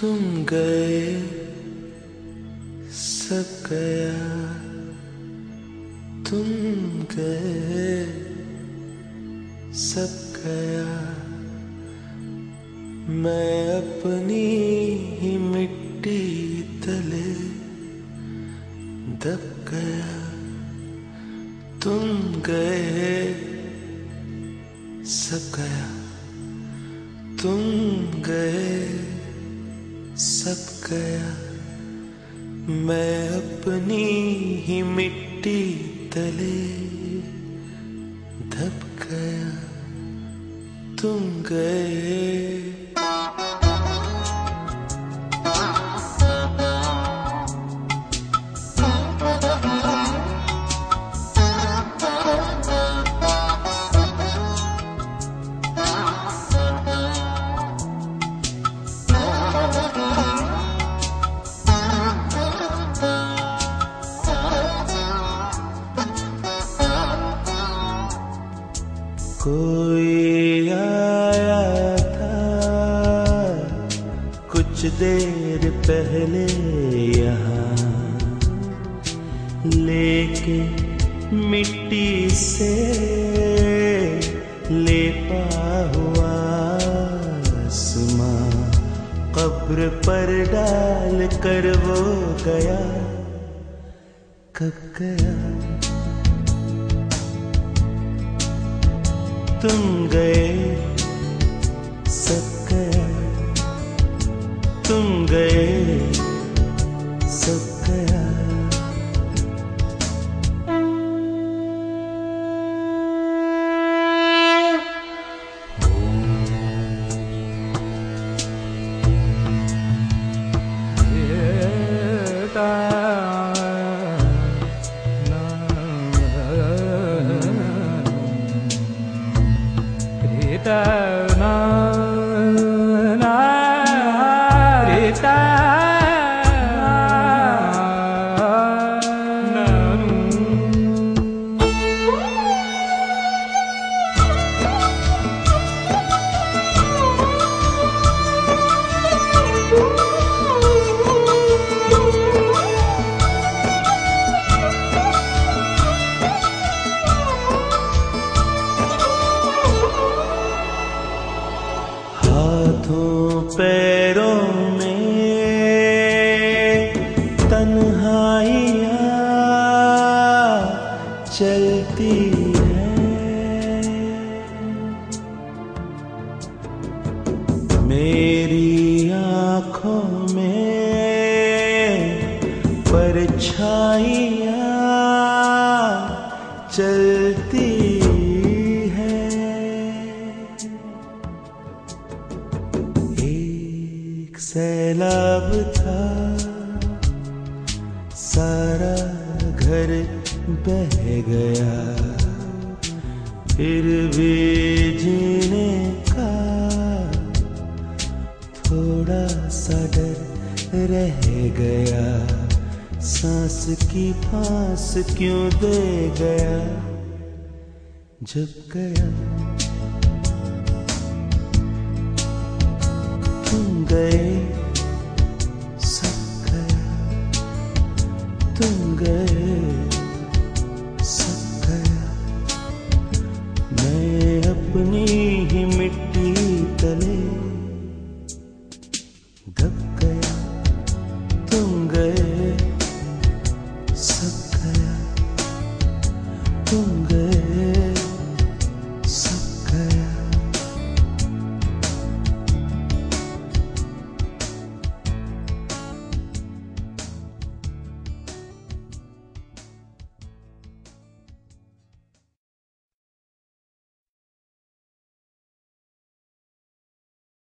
तुम गए सब गया, तुम गए सब गया। मैं अपनी ही मिट्टी तले दब गया। तुम गए सब गया, तुम गए सब गया। मैं अपनी ही मिट्टी तले दब गया। तुम गए कोई आया था कुछ देर पहले यहाँ, लेके मिट्टी से लेपा हुआ आसमां कब्र पर डाल कर वो गया। कब गया? तुम गए सब गया, तुम गए सब गया। पैरों में तन्हाइयाँ चलती हैं, मेरी आँखों में परछाइयाँ चलती सैलाब था, सारा घर बह गया, फिर भी जीने का थोड़ा सा डर रह गया। सांस की फांस क्यों दे गया जब गया। तुम गए सब गया, तुम गए सब गया। मैं अपनी ही मिट्टी तले दब गया। तुम गए